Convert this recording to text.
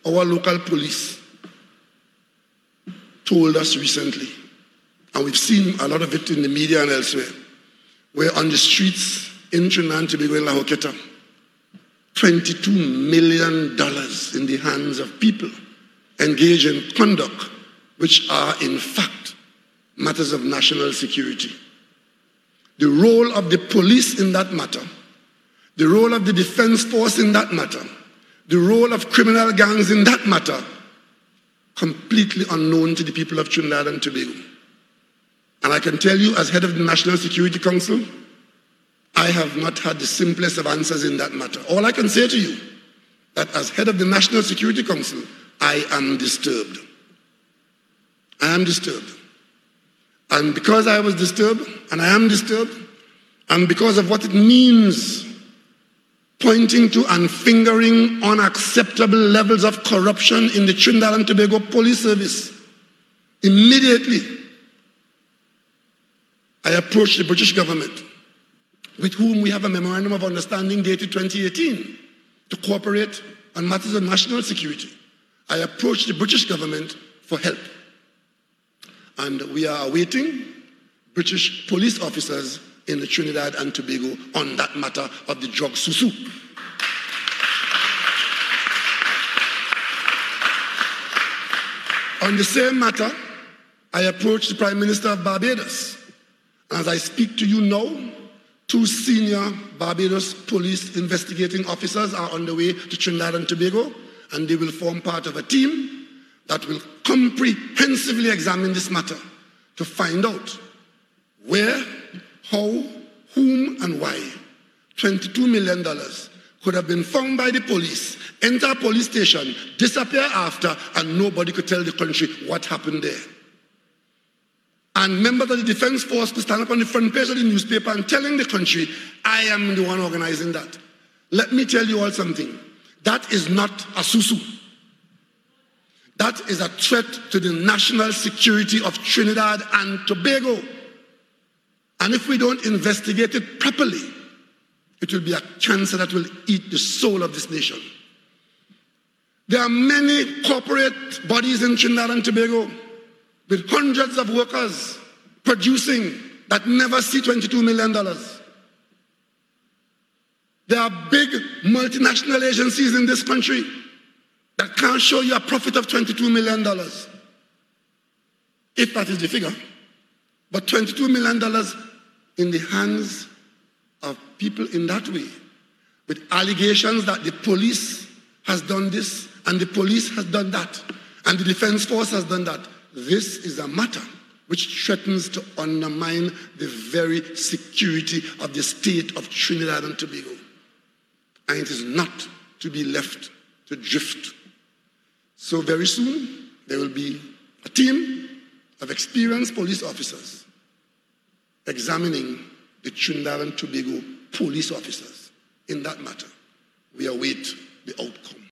our local police told us recently, and we've seen a lot of it in the media and elsewhere, where on the streets in Trinidad and Tobago in La Joqueta, $22 million in the hands of people engaged in conduct which are in fact matters of national security. The role of the police in that matter, the role of the defense force in that matter, the role of criminal gangs in that matter, completely unknown to the people of Trinidad and Tobago. And I can tell you, as head of the National Security Council, I have not had the simplest of answers in that matter. All I can say to you, that as head of the National Security Council, I am disturbed. I am disturbed. And because I was disturbed, and I am disturbed, and because of what it means, pointing to and fingering unacceptable levels of corruption in the Trinidad and Tobago Police Service, immediately I approached the British government, with whom we have a memorandum of understanding dated 2018 to cooperate on matters of national security. I approached the British government for help. And we are awaiting British police officers in the Trinidad and Tobago on that matter of the drug susu. On the same matter, I approached the Prime Minister of Barbados. As I speak to you now, 2 senior Barbados police investigating officers are on the way to Trinidad and Tobago, and they will form part of a team that will comprehensively examine this matter to find out where, how, whom, and why $22 million could have been found by the police, enter a police station, disappear after, and nobody could tell the country what happened there. And members of the defense force could stand up on the front page of the newspaper and telling the country, I am the one organizing that. Let me tell you all something. That is not a susu. That is a threat to the national security of Trinidad and Tobago. And if we don't investigate it properly, it will be a cancer that will eat the soul of this nation. There are many corporate bodies in Trinidad and Tobago with hundreds of workers producing that never see $22 million. There are big multinational agencies in this country that can't show you a profit of $22 million. If that is the figure. But $22 million in the hands of people in that way, with allegations that the police has done this, and the police has done that, and the defense force has done that. This is a matter which threatens to undermine the very security of the state of Trinidad and Tobago. And it is not to be left to drift. So very soon, there will be a team of experienced police officers examining the Trinidad and Tobago police officers in that matter. We await the outcome.